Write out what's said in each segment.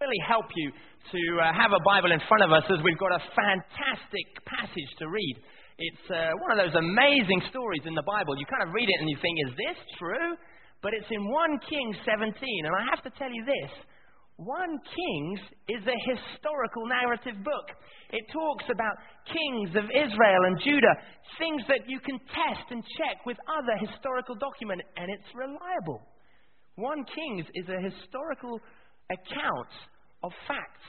really help you to have a Bible in front of us, as we've got a fantastic passage to read. It's one of those amazing stories in the Bible. You kind of read it and you think, is this true? But it's in 1 Kings 17, and I have to tell you this. 1 Kings is a historical narrative book. It talks about kings of Israel and Judah, things that you can test and check with other historical documents, and it's reliable. 1 Kings is a historical account of facts.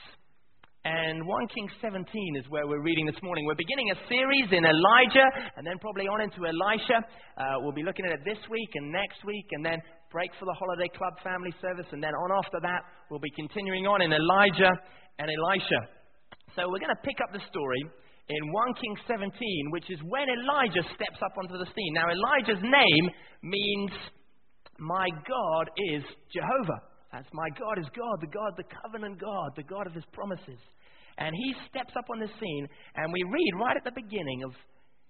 And 1 Kings 17 is where we're reading this morning. We're beginning a series in Elijah, and then probably on into Elisha. We'll be looking at it this week and next week, and then break for the Holiday Club family service, and then on after that, we'll be continuing on in Elijah and Elisha. So we're going to pick up the story in 1 Kings 17, which is when Elijah steps up onto the scene. Now, Elijah's name means, my God is Jehovah. That's my God is God, the covenant God, the God of his promises. And he steps up on the scene, and we read right at the beginning of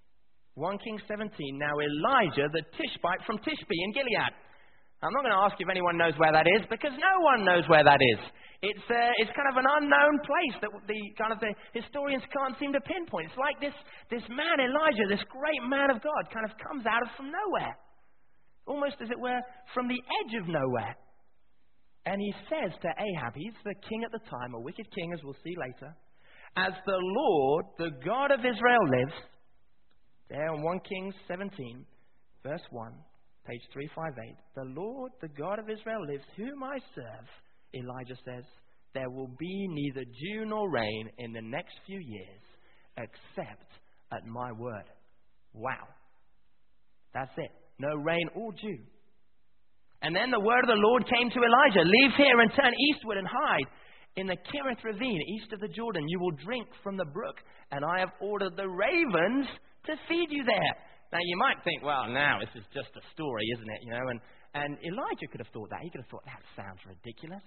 1 Kings 17, now Elijah the Tishbite from Tishbe in Gilead. I'm not going to ask you if anyone knows where that is, because no one knows where that is. It's kind of an unknown place that the historians can't seem to pinpoint. It's like this man Elijah, this great man of God, kind of comes out of from nowhere. Almost as it were from the edge of nowhere. And he says to Ahab, he's the king at the time, a wicked king, as we'll see later, as the Lord, the God of Israel lives, there in 1 Kings 17, verse 1, page 358, the Lord, the God of Israel lives, whom I serve, Elijah says, there will be neither dew nor rain in the next few years, except at my word. Wow. That's it. No rain or dew. And then the word of the Lord came to Elijah, leave here and turn eastward and hide in the Kerith ravine east of the Jordan. You will drink from the brook, and I have ordered the ravens to feed you there. Now you might think, well, now this is just a story, isn't it? You know, and Elijah could have thought that. He could have thought, that sounds ridiculous.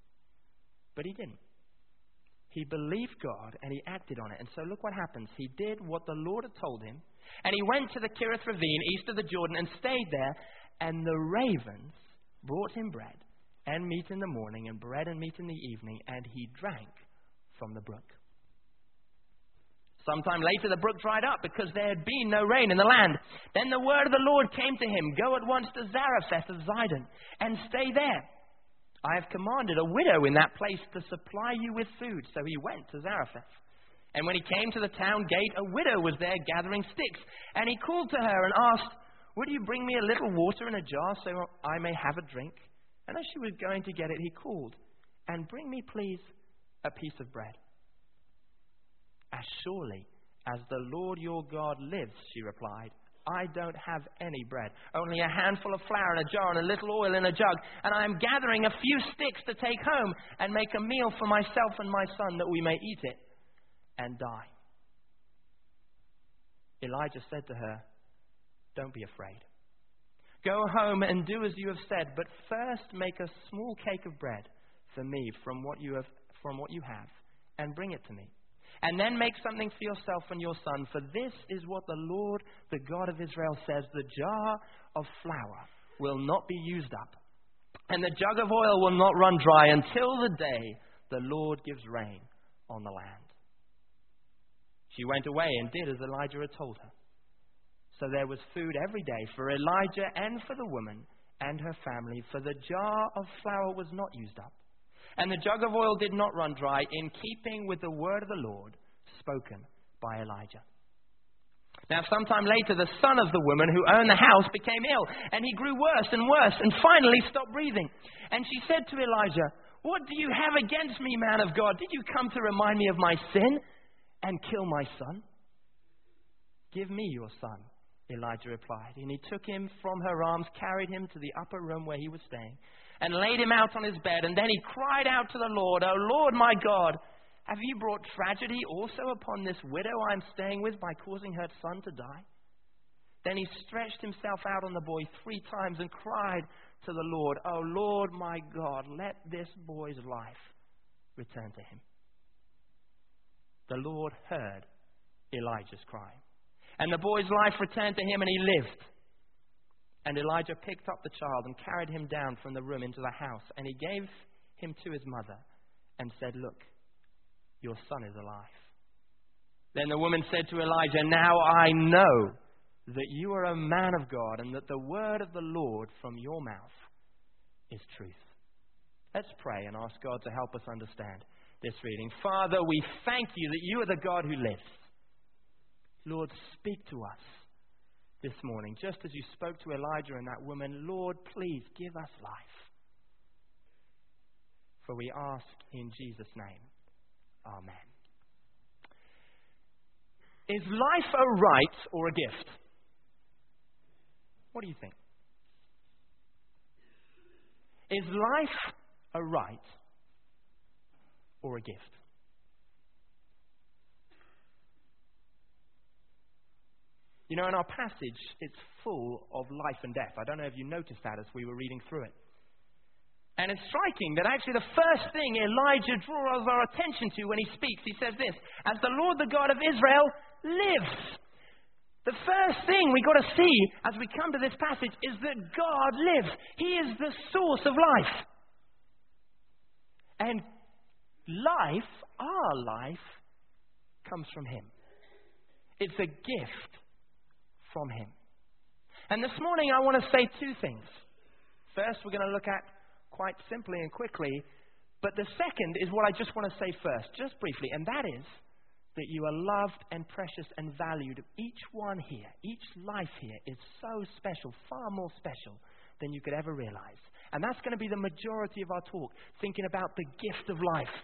But he didn't. He believed God and he acted on it. And so look what happens. He did what the Lord had told him, and he went to the Kerith ravine east of the Jordan and stayed there, and the ravens brought him bread and meat in the morning and bread and meat in the evening, and he drank from the brook. Sometime later the brook dried up because there had been no rain in the land. Then the word of the Lord came to him, go at once to Zarephath of Zidon and stay there. I have commanded a widow in that place to supply you with food. So he went to Zarephath. And when he came to the town gate, a widow was there gathering sticks. And he called to her and asked, would you bring me a little water in a jar so I may have a drink? And as she was going to get it, he called, and bring me, please, a piece of bread. As surely as the Lord your God lives, she replied, I don't have any bread, only a handful of flour in a jar and a little oil in a jug, and I am gathering a few sticks to take home and make a meal for myself and my son that we may eat it and die. Elijah said to her, don't be afraid. Go home and do as you have said, but first make a small cake of bread for me from what you have, and bring it to me. And then make something for yourself and your son, for this is what the Lord, the God of Israel says, the jar of flour will not be used up, and the jug of oil will not run dry until the day the Lord gives rain on the land. She went away and did as Elijah had told her. So there was food every day for Elijah and for the woman and her family, for the jar of flour was not used up, and the jug of oil did not run dry, in keeping with the word of the Lord spoken by Elijah. Now sometime later, the son of the woman who owned the house became ill, and he grew worse and worse, and finally stopped breathing. And she said to Elijah, what do you have against me, man of God? Did you come to remind me of my sin and kill my son? Give me your son, Elijah replied. And he took him from her arms, carried him to the upper room where he was staying, and laid him out on his bed. And then he cried out to the Lord, O Lord my God, have you brought tragedy also upon this widow I am staying with by causing her son to die? Then he stretched himself out on the boy 3 times and cried to the Lord, O Lord my God, let this boy's life return to him. The Lord heard Elijah's cry, and the boy's life returned to him, and he lived. And Elijah picked up the child and carried him down from the room into the house, and he gave him to his mother. and said, "Look, your son is alive." Then the woman said to Elijah, "Now I know that you are a man of God and that the word of the Lord from your mouth is truth." Let's pray and ask God to help us understand this reading. Father, we thank you that you are the God who lives. Lord, speak to us this morning, just as you spoke to Elijah and that woman. Lord, please give us life. For we ask in Jesus' name. Amen. Is life a right or a gift? What do you think? Is life a right or a gift? You know, in our passage, it's full of life and death. I don't know if you noticed that as we were reading through it. And it's striking that actually the first thing Elijah draws our attention to when he speaks, he says this: "As the Lord, the God of Israel, lives." The first thing we got to see as we come to this passage is that God lives. He is the source of life. And life, our life, comes from Him. It's a gift from Him. And this morning I want to say two things. First, we're going to look at quite simply and quickly, but the second is what I just want to say first, just briefly, and that is that you are loved and precious and valued. Each one here, each life here is so special, far more special than you could ever realize. And that's going to be the majority of our talk, thinking about the gift of life.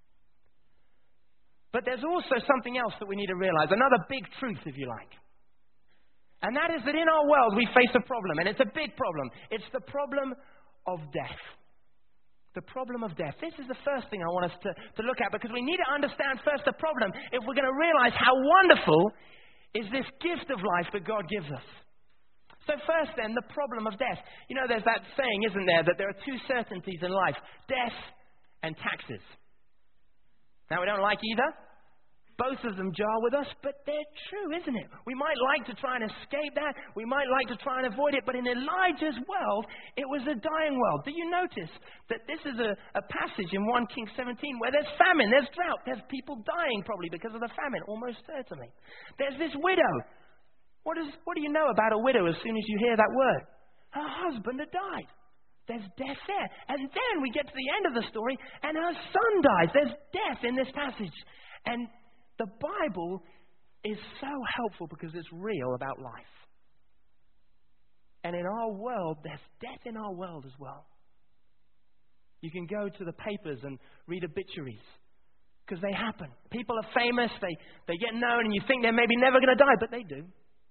But there's also something else that we need to realize, another big truth, if you like. And that is that in our world we face a problem, and it's a big problem. It's the problem of death. The problem of death. This is the first thing I want us to look at, because we need to understand first the problem if we're going to realize how wonderful is this gift of life that God gives us. So first then, the problem of death. You know, there's that saying, isn't there, that there are two certainties in life: death and taxes. Now, we don't like either. Both of them jar with us, but they're true, isn't it? We might like to try and escape that. We might like to try and avoid it. But in Elijah's world, it was a dying world. Do you notice that this is a passage in 1 Kings 17 where there's famine, there's drought, there's people dying probably because of the famine, almost certainly. There's this widow. What do you know about a widow as soon as you hear that word? Her husband had died. There's death there. And then we get to the end of the story and her son dies. There's death in this passage. And the Bible is so helpful because it's real about life. And in our world, there's death in our world as well. You can go to the papers and read obituaries because they happen. People are famous, they get known, and you think they're maybe never going to die, but they do.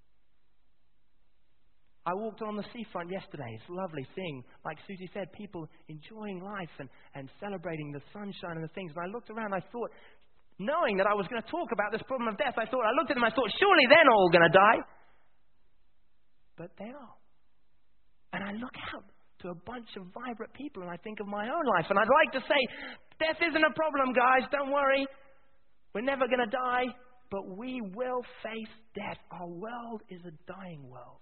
I walked on the seafront yesterday. It's lovely seeing, like Susie said, people enjoying life and celebrating the sunshine and the things. And I looked around and I thought, knowing that I was going to talk about this problem of death, I looked at them, I thought, surely they're not all going to die. But they are. And I look out to a bunch of vibrant people and I think of my own life. And I'd like to say, death isn't a problem, guys. Don't worry. We're never going to die. But we will face death. Our world is a dying world.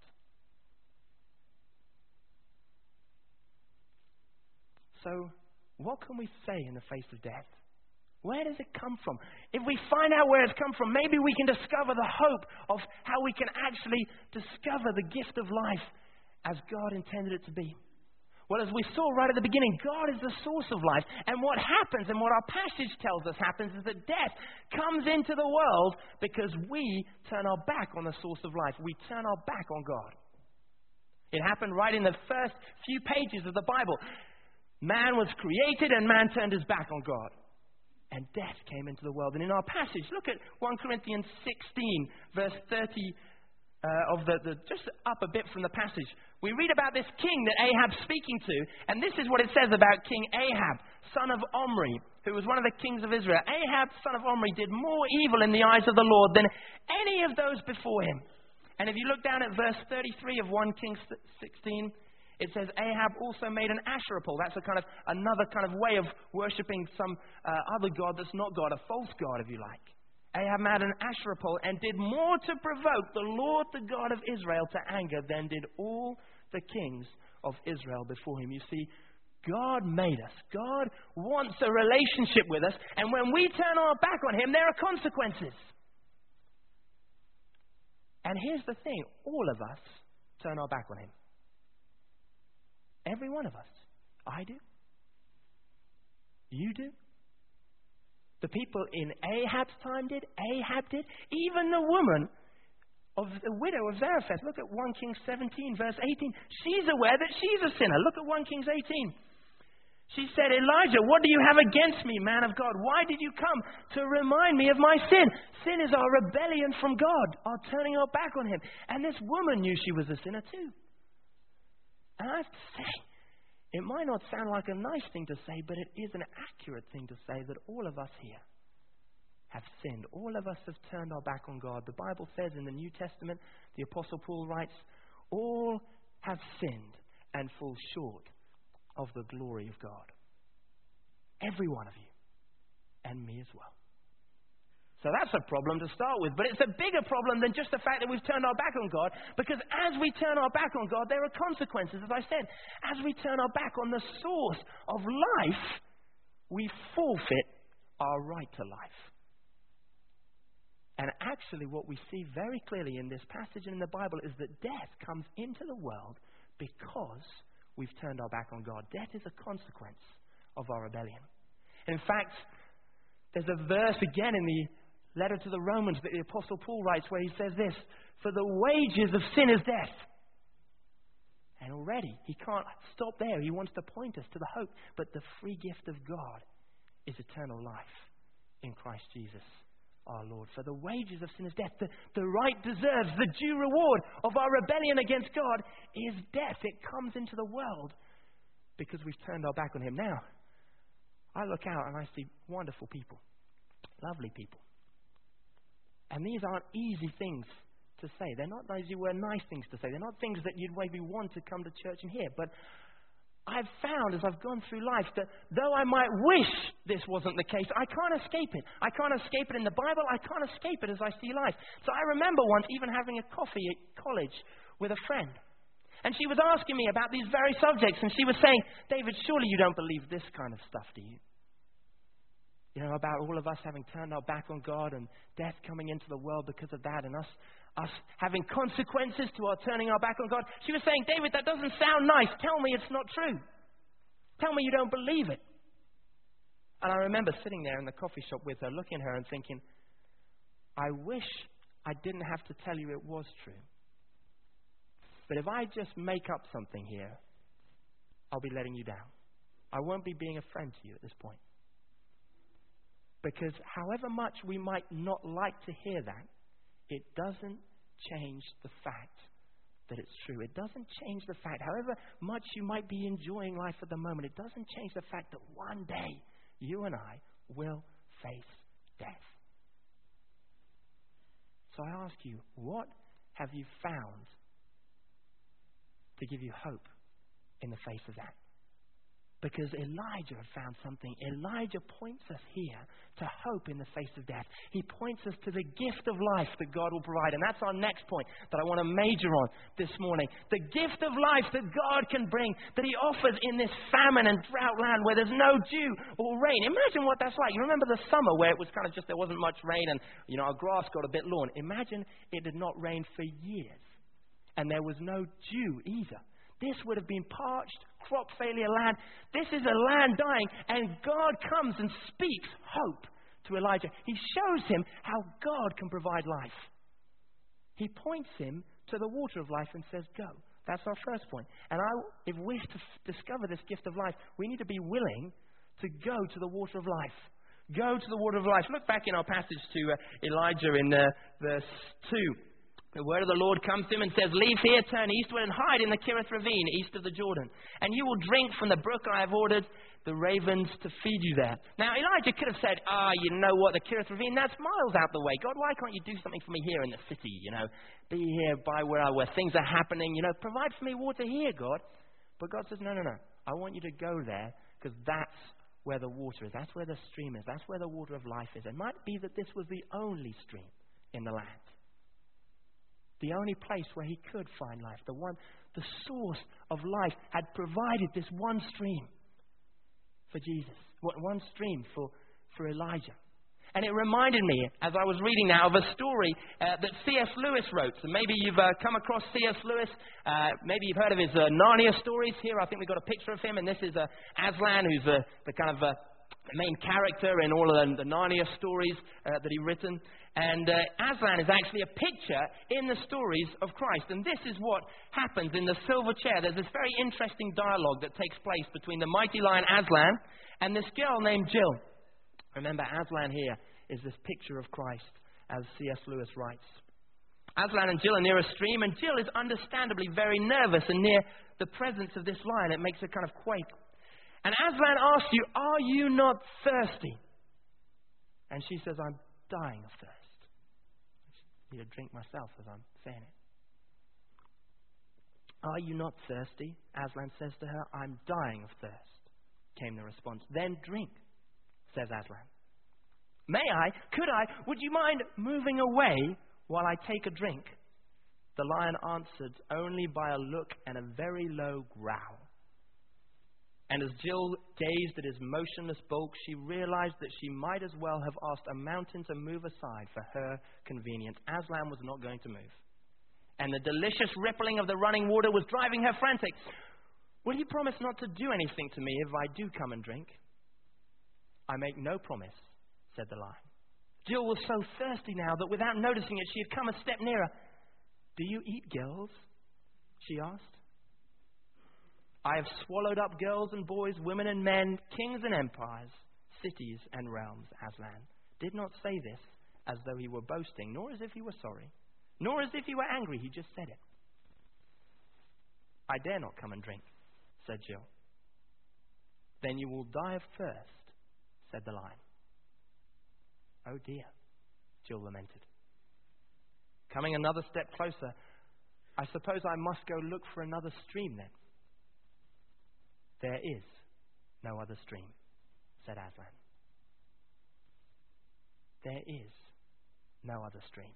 So, what can we say in the face of death? Where does it come from? If we find out where it's come from, maybe we can discover the hope of how we can actually discover the gift of life as God intended it to be. Well, as we saw right at the beginning, God is the source of life. And what happens, and what our passage tells us happens, is that death comes into the world because we turn our back on the source of life. We turn our back on God. It happened right in the first few pages of the Bible. Man was created and man turned his back on God. And death came into the world. And in our passage, look at 1 Corinthians 16, verse 30, just up a bit from the passage. We read about this king that Ahab's speaking to. And this is what it says about King Ahab, son of Omri, who was one of the kings of Israel. Ahab, son of Omri, did more evil in the eyes of the Lord than any of those before him. And if you look down at verse 33 of 1 Kings 16, it says Ahab also made an Asherah pole. That's another kind of way of worshipping some other god that's not God, a false god, if you like. Ahab made an Asherah pole and did more to provoke the Lord, the God of Israel, to anger than did all the kings of Israel before him. You see, God made us. God wants a relationship with us. And when we turn our back on him, there are consequences. And here's the thing. All of us turn our back on him. Every one of us. I do. You do. The people in Ahab's time did. Ahab did. Even the woman of the widow of Zarephath. Look at 1 Kings 17, verse 18. She's aware that she's a sinner. Look at 1 Kings 18. She said, Elijah, what do you have against me, man of God? Why did you come to remind me of my sin? Sin is our rebellion from God, our turning our back on him. And this woman knew she was a sinner too. And I have to say, it might not sound like a nice thing to say, but it is an accurate thing to say that all of us here have sinned. All of us have turned our back on God. The Bible says in the New Testament, the Apostle Paul writes, all have sinned and fall short of the glory of God. Every one of you. And me as well. So that's a problem to start with. But it's a bigger problem than just the fact that we've turned our back on God. Because as we turn our back on God, there are consequences. As I said, as we turn our back on the source of life, we forfeit our right to life. And actually what we see very clearly in this passage and in the Bible is that death comes into the world because we've turned our back on God. Death is a consequence of our rebellion. And in fact, there's a verse again in the letter to the Romans that the Apostle Paul writes where he says this, for the wages of sin is death. And already, he can't stop there. He wants to point us to the hope. But the free gift of God is eternal life in Christ Jesus our Lord. For the wages of sin is death. The right deserves, the due reward of our rebellion against God is death. It comes into the world because we've turned our back on him. Now, I look out and I see wonderful people, lovely people. And these aren't easy things to say. They're not those who were nice things to say. They're not things that you'd maybe want to come to church and hear. But I've found as I've gone through life that though I might wish this wasn't the case, I can't escape it. I can't escape it in the Bible. I can't escape it as I see life. So I remember once even having a coffee at college with a friend. And she was asking me about these very subjects. And she was saying, David, surely you don't believe this kind of stuff, do you? You know, about all of us having turned our back on God and death coming into the world because of that and us having consequences to our turning our back on God. She was saying, David, that doesn't sound nice. Tell me it's not true. Tell me you don't believe it. And I remember sitting there in the coffee shop with her, looking at her and thinking, I wish I didn't have to tell you it was true. But if I just make up something here, I'll be letting you down. I won't be being a friend to you at this point. Because however much we might not like to hear that, it doesn't change the fact that it's true. It doesn't change the fact, however much you might be enjoying life at the moment, it doesn't change the fact that one day you and I will face death. So I ask you, what have you found to give you hope in the face of that? Because Elijah had found something. Elijah points us here to hope in the face of death. He points us to the gift of life that God will provide. And that's our next point that I want to major on this morning. The gift of life that God can bring, that he offers in this famine and drought land where there's no dew or rain. Imagine what that's like. You remember the summer where it was kind of just, there wasn't much rain and, you know, our grass got a bit lawn. Imagine it did not rain for years and there was no dew either. This would have been parched, crop failure land. This is a land dying, and God comes and speaks hope to Elijah. He shows him how God can provide life. He points him to the water of life and says, go. That's our first point. And if we discover this gift of life, we need to be willing to go to the water of life. Go to the water of life. Look back in our passage to Elijah in verse 2. The word of the Lord comes to him and says, leave here, turn eastward and hide in the Kerith ravine east of the Jordan. And you will drink from the brook I have ordered the ravens to feed you there. Now Elijah could have said, you know what, the Kerith ravine, that's miles out the way. God, why can't you do something for me here in the city, you know? Be here by where things are happening, you know, provide for me water here, God. But God says, no. I want you to go there because that's where the water is. That's where the stream is. That's where the water of life is. It might be that this was the only stream in the land. The only place where he could find life. The source of life had provided this one stream for Jesus. One stream for Elijah. And it reminded me, as I was reading now, of a story that C.S. Lewis wrote. So maybe you've come across C.S. Lewis. Maybe you've heard of his Narnia stories. Here, I think we've got a picture of him. And this is Aslan, who's the kind of main character in all of the Narnia stories that he'd written. And Aslan is actually a picture in the stories of Christ. And this is what happens in the silver chair. There's this very interesting dialogue that takes place between the mighty lion Aslan and this girl named Jill. Remember, Aslan here is this picture of Christ, as C.S. Lewis writes. Aslan and Jill are near a stream, and Jill is understandably very nervous and near the presence of this lion. It makes her kind of quake. And Aslan asks you, "Are you not thirsty?" And she says, "I'm dying of thirst." I need a drink myself as I'm saying it. "Are you not thirsty?" Aslan says to her. "I'm dying of thirst," came the response. "Then drink," says Aslan. "May I? Could I? Would you mind moving away while I take a drink?" The lion answered only by a look and a very low growl. And as Jill gazed at his motionless bulk, she realized that she might as well have asked a mountain to move aside for her convenience. Aslan was not going to move. And the delicious rippling of the running water was driving her frantic. "Will you promise not to do anything to me if I do come and drink?" "I make no promise," said the lion. Jill was so thirsty now that without noticing it, she had come a step nearer. "Do you eat girls?" she asked. "I have swallowed up girls and boys, women and men, kings and empires, cities and realms." Aslan did not say this as though he were boasting, nor as if he were sorry, nor as if he were angry. He just said it. "I dare not come and drink," said Jill. "Then you will die of thirst," said the lion. "Oh dear," Jill lamented. Coming another step closer, "I suppose I must go look for another stream then." "There is no other stream," said Aslan. "There is no other stream."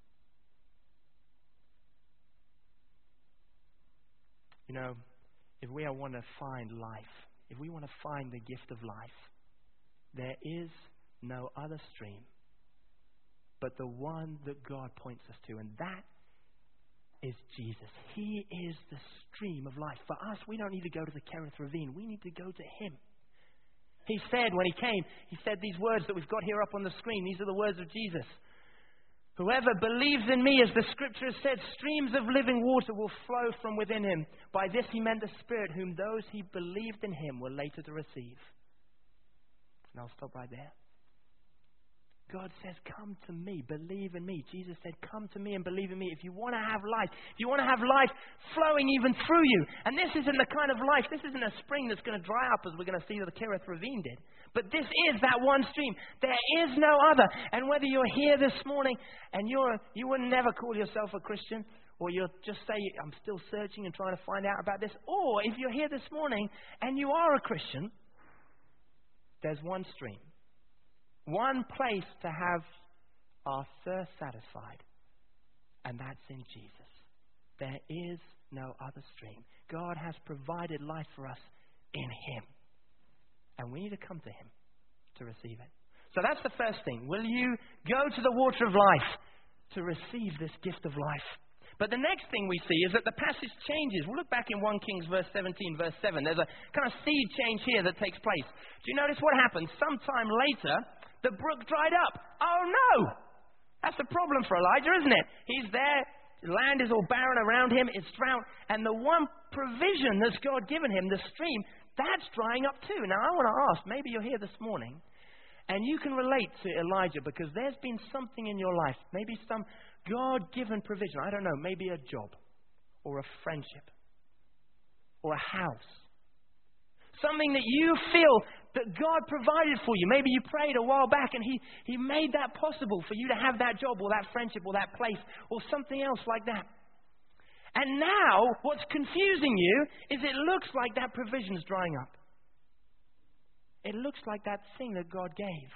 You know, if we want to find life, if we want to find the gift of life, there is no other stream but the one that God points us to, and that is Jesus. He is the stream of life. For us, we don't need to go to the Kerith Ravine. We need to go to Him. He said when He came, He said these words that we've got here up on the screen. These are the words of Jesus. "Whoever believes in me, as the Scripture has said, streams of living water will flow from within him." By this He meant the Spirit, whom those who believed in Him were later to receive. And I'll stop right there. God says, "Come to me, believe in me." Jesus said, "Come to me and believe in me." If you want to have life, if you want to have life flowing even through you. And this isn't the kind of life, this isn't a spring that's going to dry up as we're going to see that the Kerith Ravine did. But this is that one stream. There is no other. And whether you're here this morning and you would never call yourself a Christian, or you'll just say, "I'm still searching and trying to find out about this," or if you're here this morning and you are a Christian, there's one stream. One place to have our thirst satisfied, and that's in Jesus. There is no other stream. God has provided life for us in Him, and we need to come to Him to receive it. So that's the first thing. Will you go to the water of life to receive this gift of life? But the next thing we see is that the passage changes. We'll look back in 1 Kings verse 17, verse 7. There's a kind of seed change here that takes place. Do you notice what happens? Sometime later, the brook dried up. Oh no! That's a problem for Elijah, isn't it? He's there, the land is all barren around him, it's drought, and the one provision that's God given him, the stream, that's drying up too. Now I want to ask, maybe you're here this morning, and you can relate to Elijah because there's been something in your life, maybe some God-given provision, I don't know, maybe a job, or a friendship, or a house. Something that you feel that God provided for you. Maybe you prayed a while back and He made that possible for you to have that job or that friendship or that place or something else like that. And now what's confusing you is it looks like that provision's drying up. It looks like that thing that God gave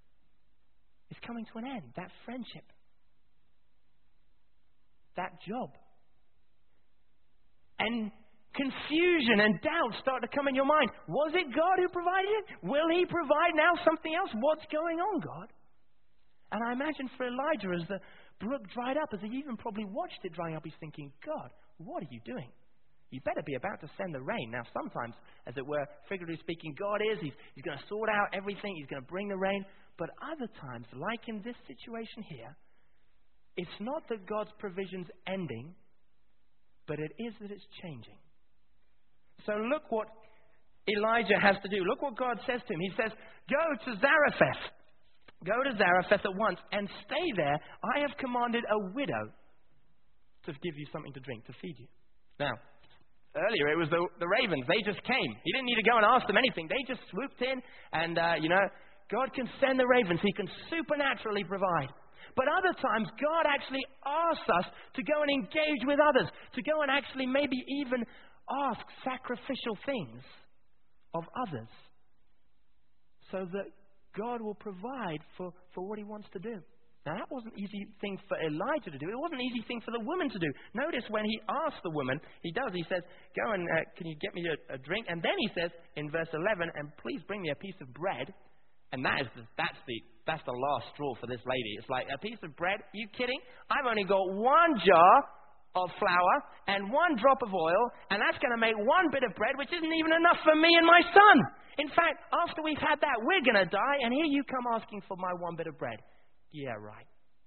is coming to an end. That friendship. That job. And confusion and doubt start to come in your mind. Was it God who provided it? Will He provide now something else? What's going on, God? And I imagine for Elijah, as the brook dried up, as he even probably watched it drying up, he's thinking, God, what are you doing? You better be about to send the rain. Now, sometimes, as it were, figuratively speaking, God is. He's going to sort out everything. He's going to bring the rain. But other times, like in this situation here, it's not that God's provision's ending, but it is that it's changing. So look what Elijah has to do. Look what God says to him. He says, go to Zarephath. Go to Zarephath at once and stay there. I have commanded a widow to give you something to drink, to feed you. Now, earlier it was the ravens. They just came. He didn't need to go and ask them anything. They just swooped in and, God can send the ravens. He can supernaturally provide. But other times, God actually asks us to go and engage with others, to go and actually maybe even ask sacrificial things of others so that God will provide for what He wants to do. Now, that wasn't an easy thing for Elijah to do. It wasn't an easy thing for the woman to do. Notice when he asks the woman, he says, go and can you get me a drink? And then he says in verse 11, and please bring me a piece of bread. And that's the last straw for this lady. It's like, a piece of bread? Are you kidding? I've only got one jar of flour and one drop of oil, and that's going to make one bit of bread, which isn't even enough for me and my son. In fact, after we've had that, we're going to die, and here you come asking for my one bit of bread. Yeah, right.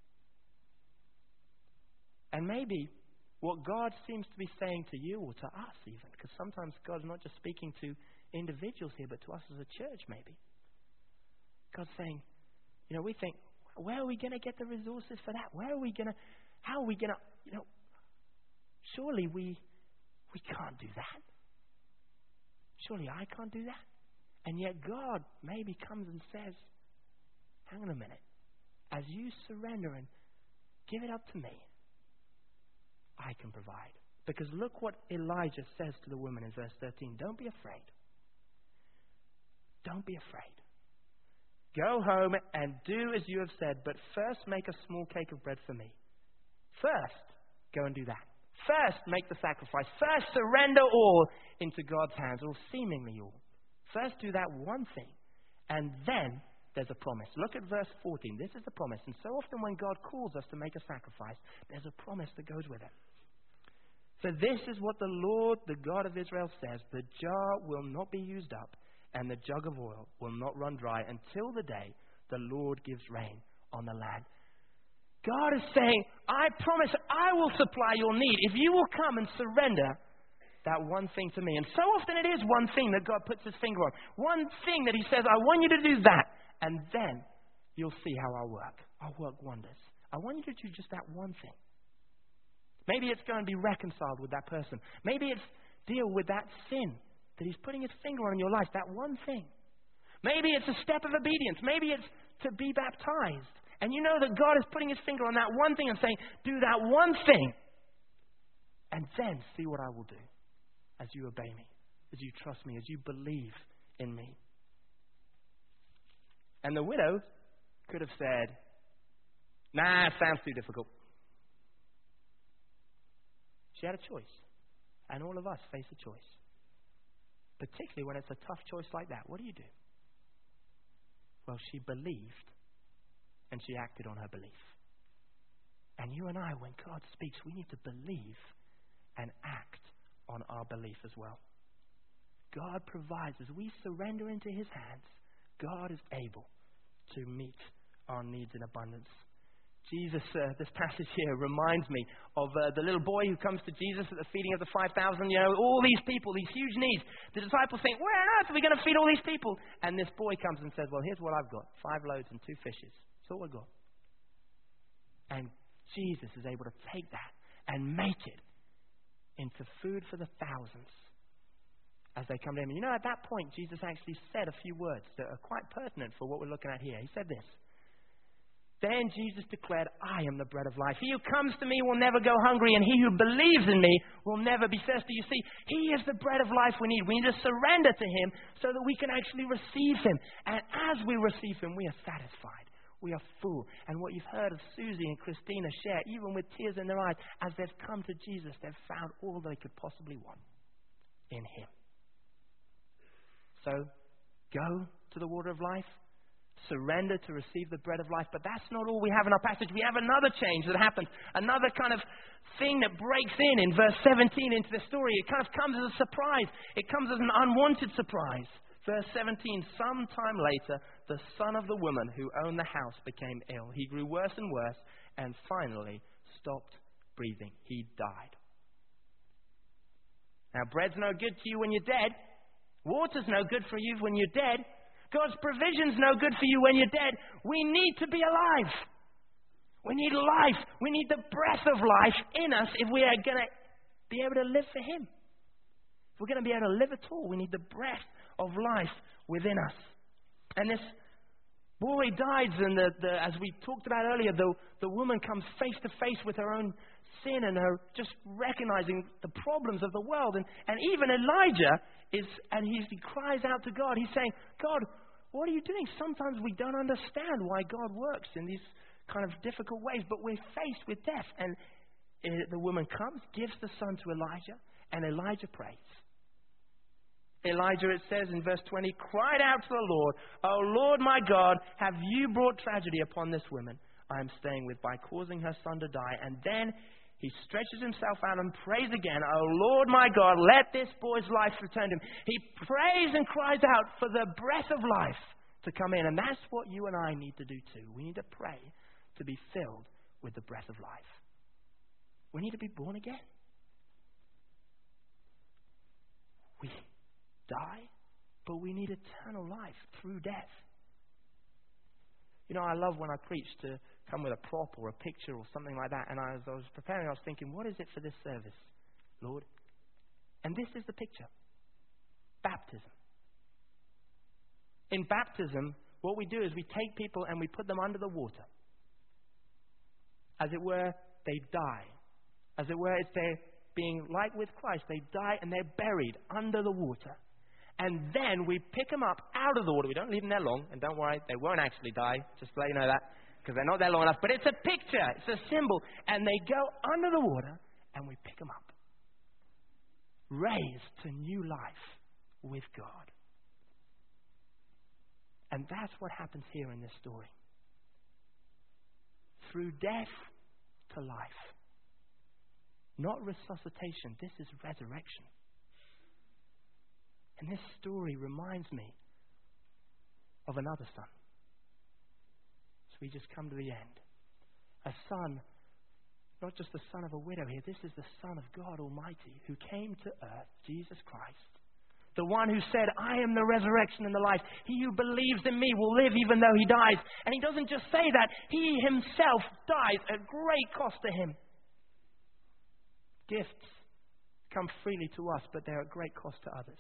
And maybe what God seems to be saying to you, or to us even, because sometimes God's not just speaking to individuals here, but to us as a church maybe. God's saying, we think, where are we going to get the resources for that? How are we going to, surely we can't do that. Surely I can't do that. And yet God maybe comes and says, hang on a minute. As you surrender and give it up to me, I can provide. Because look what Elijah says to the woman in verse 13. Don't be afraid. Don't be afraid. Go home and do as you have said, but first make a small cake of bread for me. First, go and do that. First, make the sacrifice. First, surrender all into God's hands, or seemingly all. First, do that one thing, and then there's a promise. Look at verse 14. This is the promise. And so often when God calls us to make a sacrifice, there's a promise that goes with it. So this is what the Lord, the God of Israel, says. The jar will not be used up, and the jug of oil will not run dry until the day the Lord gives rain on the land. God is saying, I promise I will supply your need if you will come and surrender that one thing to me. And so often it is one thing that God puts His finger on. One thing that He says, I want you to do that. And then you'll see how I'll work. I'll work wonders. I want you to do just that one thing. Maybe it's going to be reconciled with that person. Maybe it's deal with that sin that He's putting His finger on in your life, that one thing. Maybe it's a step of obedience. Maybe it's to be baptized. And you know that God is putting His finger on that one thing and saying, do that one thing. And then see what I will do as you obey me, as you trust me, as you believe in me. And the widow could have said, nah, sounds too difficult. She had a choice. And all of us face a choice. Particularly when it's a tough choice like that. What do you do? Well, she believed and she acted on her belief. And you and I, when God speaks, we need to believe and act on our belief as well. God provides. As we surrender into His hands, God is able to meet our needs in abundance. Jesus, this passage here reminds me of the little boy who comes to Jesus at the feeding of the 5,000. All these people, these huge needs. The disciples think, where on earth are we going to feed all these people? And this boy comes and says, well, here's what I've got. 5 loaves and 2 fishes. That's all I've got. And Jesus is able to take that and make it into food for the thousands as they come to Him. And at that point, Jesus actually said a few words that are quite pertinent for what we're looking at here. He said this. Then Jesus declared, I am the bread of life. He who comes to me will never go hungry, and he who believes in me will never be thirsty. You see, He is the bread of life we need. We need to surrender to Him so that we can actually receive Him. And as we receive Him, we are satisfied. We are full. And what you've heard of Susie and Christina share, even with tears in their eyes, as they've come to Jesus, they've found all they could possibly want. in him. So, go to the water of life. Surrender to receive the bread of life. But that's not all we have in our passage. We have another change that happens. Another kind of thing that breaks in verse 17 into the story. It kind of comes as a surprise. It comes as an unwanted surprise. Verse 17, sometime later, the son of the woman who owned the house became ill. He grew worse and worse and finally stopped breathing. He died. Now, bread's no good to you when you're dead. Water's no good for you when you're dead. God's provision's no good for you when you're dead. We need to be alive. We need life. We need the breath of life in us if we are going to be able to live for him. If we're going to be able to live at all, we need the breath of life within us. And this boy dies, and as we talked about earlier, the woman comes face to face with her own sin and her just recognizing the problems of the world. And even Elijah he cries out to God. He's saying, God, what are you doing? Sometimes we don't understand why God works in these kind of difficult ways, but we're faced with death. And the woman comes, gives the son to Elijah, and Elijah prays. Elijah, it says in verse 20, cried out to the Lord, "O Lord my God, have you brought tragedy upon this woman I am staying with by causing her son to die?" And then he stretches himself out and prays again, "O Lord my God, let this boy's life return to him." He prays and cries out for the breath of life to come in. And that's what you and I need to do too. We need to pray to be filled with the breath of life. We need to be born again. We die, but we need eternal life through death. You know, I love when I preach to come with a prop or a picture or something like that. And as I was preparing, I was thinking, what is it for this service, Lord? And this is the picture. Baptism. In baptism, what we do is we take people and we put them under the water. As it were, they die. As it were, it's they're being like with Christ. They die and they're buried under the water. And then we pick them up out of the water. We don't leave them there long. And don't worry, they won't actually die. Just to let you know that. Because they're not there long enough. But it's a picture. It's a symbol. And they go under the water and we pick them up. Raised to new life with God. And that's what happens here in this story. Through death to life. Not resuscitation. This is resurrection. And this story reminds me of another son. So we just come to the end. A son, not just the son of a widow here. This is the Son of God Almighty who came to earth, Jesus Christ. The one who said, "I am the resurrection and the life. He who believes in me will live even though he dies." And he doesn't just say that. He himself dies at great cost to him. Gifts come freely to us, but they're at great cost to others.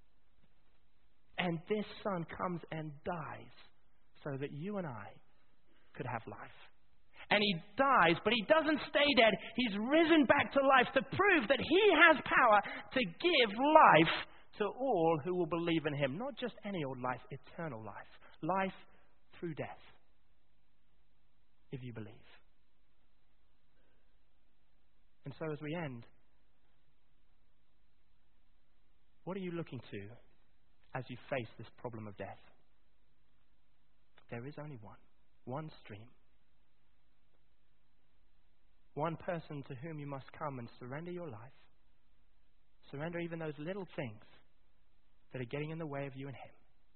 And this son comes and dies so that you and I could have life. And he dies, but he doesn't stay dead. He's risen back to life to prove that he has power to give life to all who will believe in him. Not just any old life, eternal life. Life through death. If you believe. And so as we end, what are you looking to as you face this problem of death? There is only one stream. One person to whom you must come and surrender your life. Surrender even those little things that are getting in the way of you and him.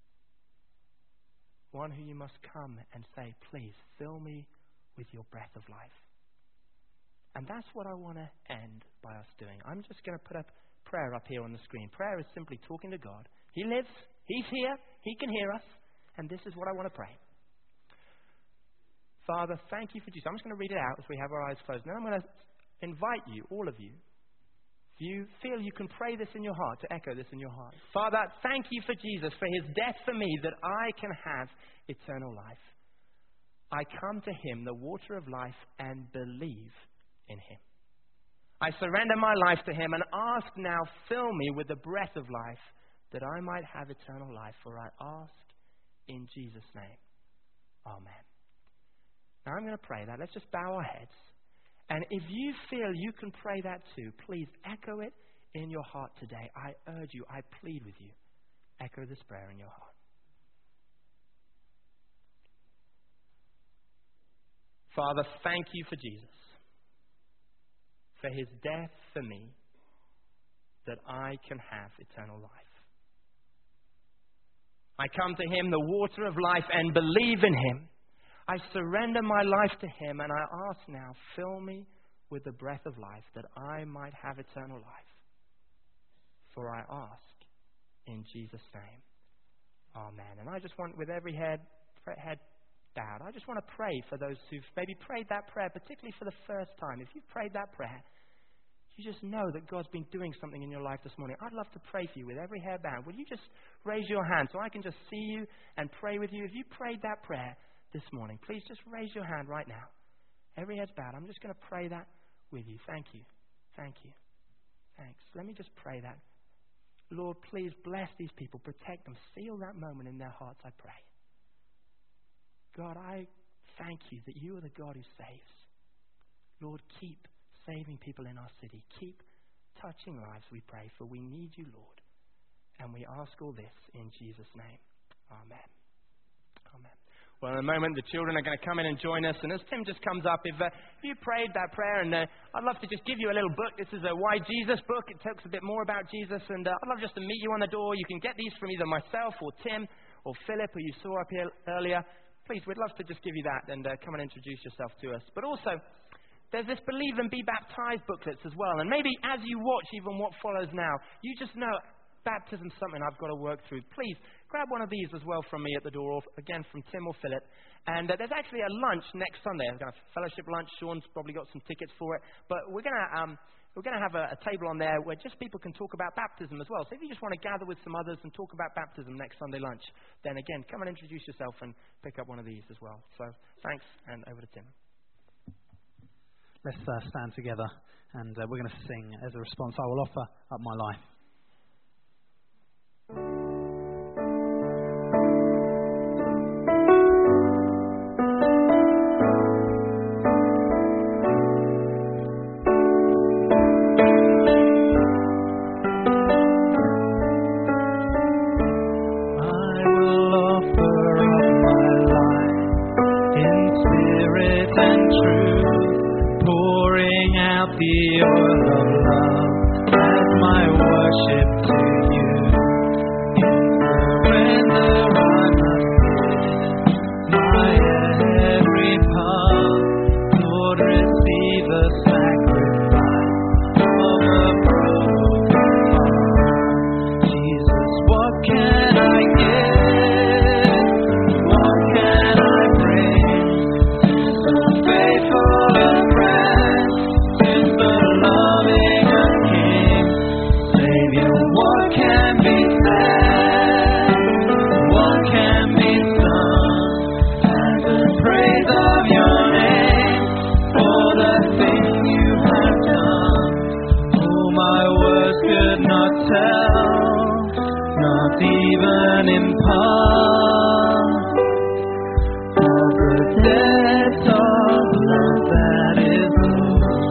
One who you must come and say, "Please fill me with your breath of life." And that's what I want to end by us doing. I'm just going to put up prayer up here on the screen. Prayer is simply talking to God. He lives. He's here. He can hear us. And this is what I want to pray. Father, thank you for Jesus. I'm just going to read it out as we have our eyes closed. Now I'm going to invite you, all of you, if you feel you can pray this in your heart, to echo this in your heart. Father, thank you for Jesus, for his death for me, that I can have eternal life. I come to him, the water of life, and believe in him. I surrender my life to him and ask now, fill me with the breath of life, that I might have eternal life. For I ask in Jesus' name. Amen. Now I'm going to pray that. Let's just bow our heads. And if you feel you can pray that too, please echo it in your heart today, I urge you, I plead with you, echo this prayer in your heart. Father, thank you for Jesus, for his death for me, that I can have eternal life. I come to him, the water of life, and believe in him. I surrender my life to him, and I ask now, fill me with the breath of life, that I might have eternal life. For I ask in Jesus' name. Amen. And I just want, with every head bowed, I just want to pray for those who've maybe prayed that prayer, particularly for the first time. If you've prayed that prayer, you just know that God's been doing something in your life this morning. I'd love to pray for you with every hair bowed. Will you just raise your hand so I can just see you and pray with you? If you prayed that prayer this morning, please just raise your hand right now. Every head's bowed. I'm just going to pray that with you. Thank you. Thank you. Thanks. Let me just pray that. Lord, please bless these people. Protect them. Seal that moment in their hearts, I pray. God, I thank you that you are the God who saves. Lord, keep saving people in our city. Keep touching lives, we pray, for we need you, Lord. And we ask all this in Jesus' name. Amen. Amen. Well, in a moment, the children are going to come in and join us. And as Tim just comes up, if you prayed that prayer, and I'd love to just give you a little book. This is a Why Jesus book. It talks a bit more about Jesus. And I'd love just to meet you on the door. You can get these from either myself or Tim or Philip, who you saw up here earlier. Please, we'd love to just give you that and come and introduce yourself to us. But also, there's this Believe and Be Baptized booklets as well. And maybe as you watch even what follows now, you just know baptism's something I've got to work through. Please, grab one of these as well from me at the door, or again from Tim or Philip. And there's actually a lunch next Sunday. I've got a fellowship lunch. Sean's probably got some tickets for it. But we're going to have a table on there where just people can talk about baptism as well. So if you just want to gather with some others and talk about baptism next Sunday lunch, then again, come and introduce yourself and pick up one of these as well. So thanks, and over to Tim. Let's stand together, and we're going to sing as a response. I will offer up my life. The oil of love as my worship to you. In surrender I must give my every part. Lord, receive a sacrifice of a broken heart. Jesus, what can I give? What can I bring? So faithful a friend. Loving a King, Savior, what can be said? What can be sung as the praise of your name for the things you have done? Oh, my words could not tell, not even in part, of the depth of love that is owed.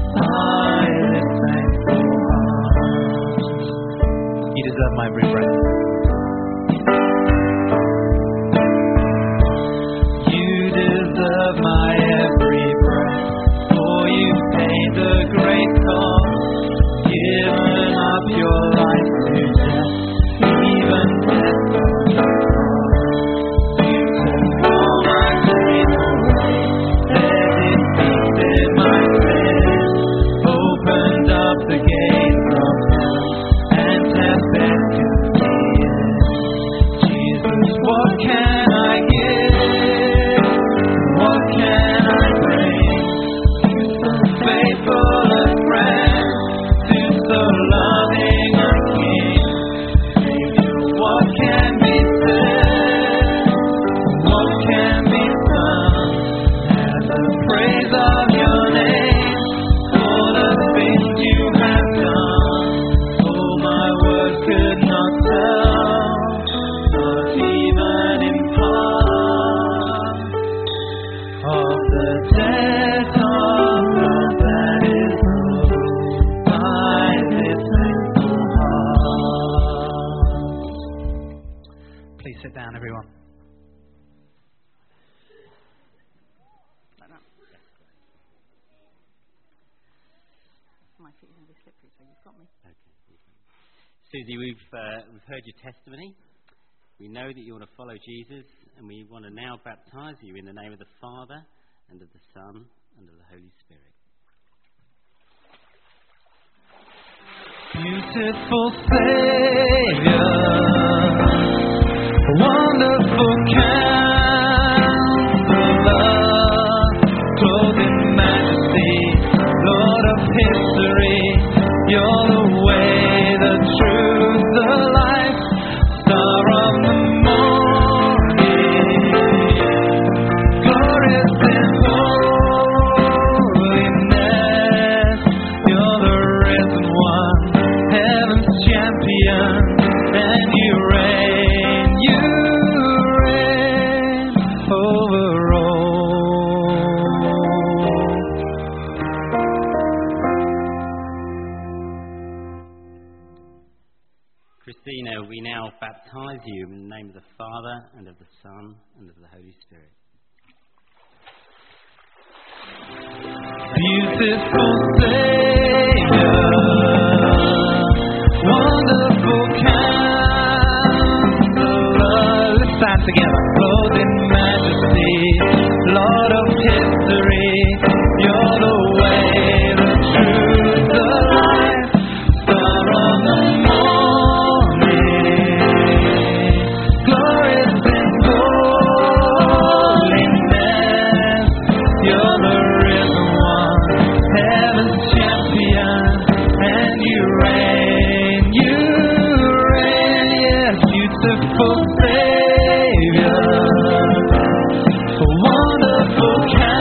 You deserve my every breath. You deserve my every breath, for you paid the great cost, given up your life to death, even death on the cross. You took all my pain away, there defeated my sin, opened up the gates of hell, and have beckoned me in. Please sit down, everyone. My feet are going to be slippery, so you've got me. Okay. Susie, we've heard your testimony. We know that you want to follow Jesus, and we want to now baptize you in the name of the Father, and of the Son, and of the Holy Spirit. Beautiful Savior, wonderful Counselor, clothed in majesty, Lord of history, you're the way, the truth, the life, star of the morning, glorious in holiness, you're the risen one, heaven's champion, and you reign over all. Christina, we now baptize you in the name of the Father, and of the Son, and of the Holy Spirit. Beautiful Savior, wonderful Counselor, let's stand together. Clothed in majesty, Lord of history, you're the way, the truth, the life, star of the morning, glorious in holiness, you're the risen one, heaven's champion, and you reign, yes, beautiful Savior, wonderful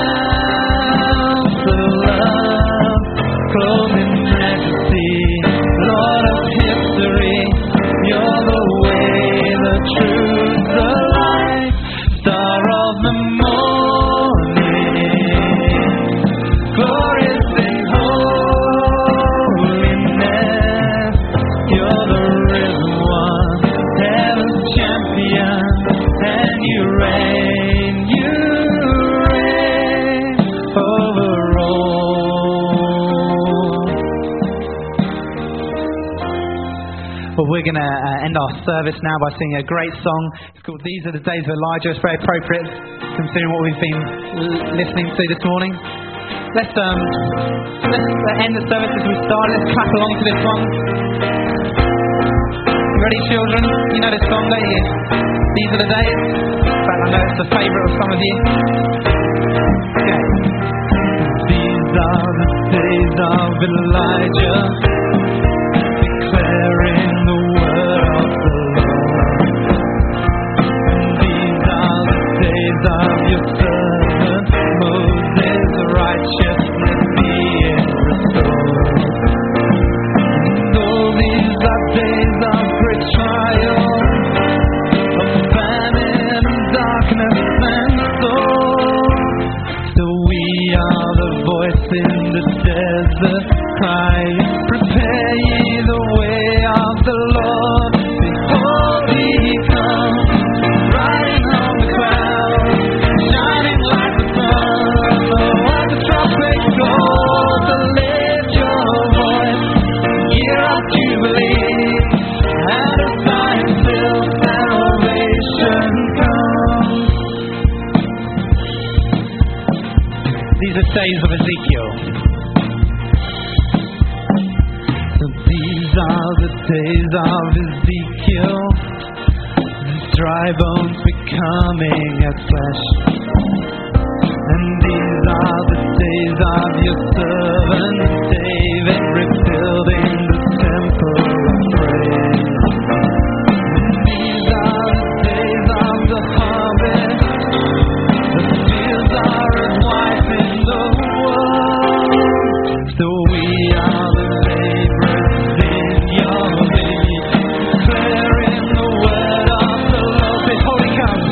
Counselor, clothed in majesty, Lord of history, you're the way, the truth, the life, star of the morning, glorious in holiness, you're the risen one, heaven's champion, and you reign over all. Well, we're going to end our service now by singing a great song. It's called These Are the Days of Elijah. It's very appropriate considering what we've been listening to this morning. Let's end the service as we start. Let's clap along to this one. You ready, children? You know this song, don't you? These are the days. In fact, I know it's the favourite of some of you. Okay. These are the days of Elijah, declaring the word of the Lord. These are the days of your servant Moses, righteousness being restored. Though these are days of great trial, of famine, darkness and storm, still we are the voice in the desert, crying, prepare ye the way of the Lord. Behold, he comes, riding on the clouds, shining like the sun. Oh, as the trumpet calls, to lift your voice, year of jubilee, out of time till salvation comes. These are days of Ezekiel. So these are the days of Ezekiel, the dry bones becoming as flesh. And these are the days of your servant David, rebuilding the temple of praise. And these are the days of the harvest, the fields are as white in the world. So we are the laborers in your vineyard, declaring the word of the Lord. Behold, he comes,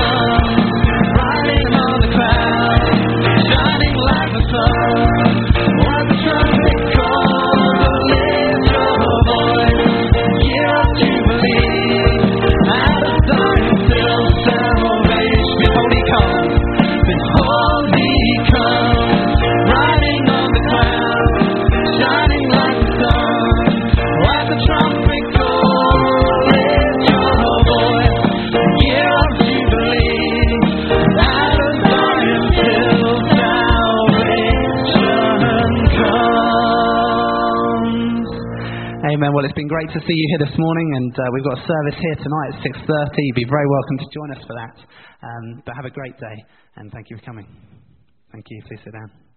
riding on the clouds, shining like the sun. it's been great to see you here this morning, and we've got a service here tonight at 6:30. You'd be very welcome to join us for that. But have a great day, and thank you for coming. Thank you. Please sit down.